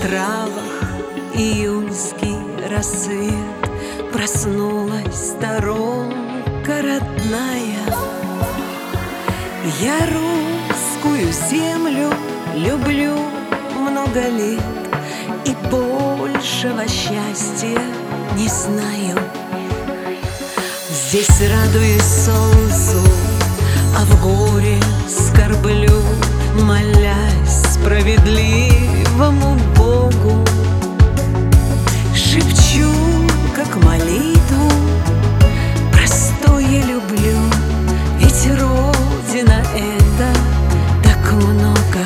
травах июньский рассвет, проснулась сторонка родная. Я русскую землю люблю много лет и большего счастья не знаю. Здесь радуюсь солнцу, а в горе скорблю, молясь справедливому Богу. Шепчу, как молитву, простое люблю, ведь Родина — это так много.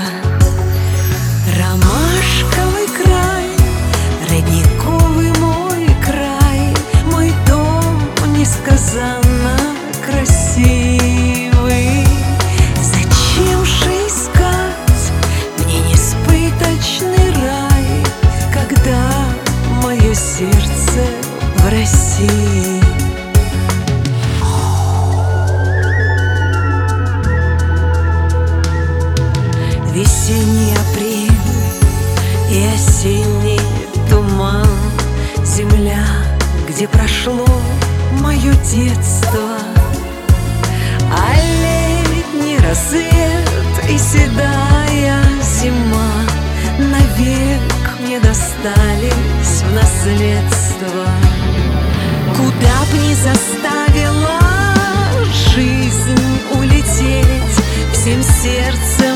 Ромашковый край, родниковый мой край, мой дом несказанно красивый. Зачем же искать мне несбыточный рай, когда мое сердце в России? Весенний апрель и осенний туман, земля, где прошло мое детство, а летний рассвет и седая зима навек мне достались в наследство. Куда б ни заставила жизнь улететь, всем сердцем